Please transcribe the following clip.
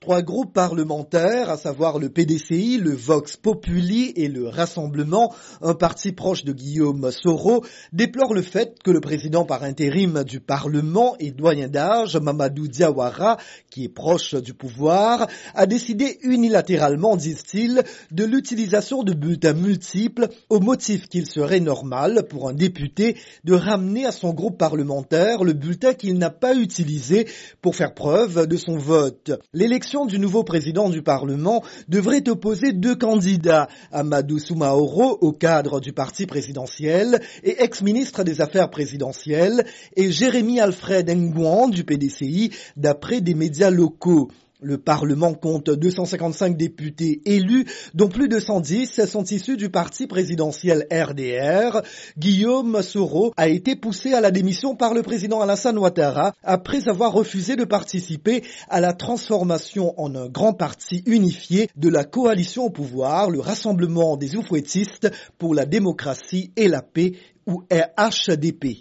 Trois groupes parlementaires, à savoir le PDCI, le Vox Populi et le Rassemblement, un parti proche de Guillaume Soro, déplorent le fait que le président par intérim du Parlement et doyen d'âge, Mamadou Diawara, qui est proche du pouvoir, a décidé unilatéralement, disent-ils, de l'utilisation de bulletins multiples au motif qu'il serait normal pour un député de ramener à son groupe parlementaire le bulletin qu'il n'a pas utilisé pour faire preuve de son vote. L'élection du nouveau président du Parlement devrait opposer deux candidats, Amadou Soumaoro au cadre du parti présidentiel et ex-ministre des Affaires présidentielles, et Jérémy Alfred Ngouan du PDCI, d'après des médias locaux. Le Parlement compte 255 députés élus, dont plus de 110 sont issus du parti présidentiel RDR. Guillaume Soro a été poussé à la démission par le président Alassane Ouattara après avoir refusé de participer à la transformation en un grand parti unifié de la coalition au pouvoir, le Rassemblement des Oufouettistes pour la démocratie et la paix, ou RHDP.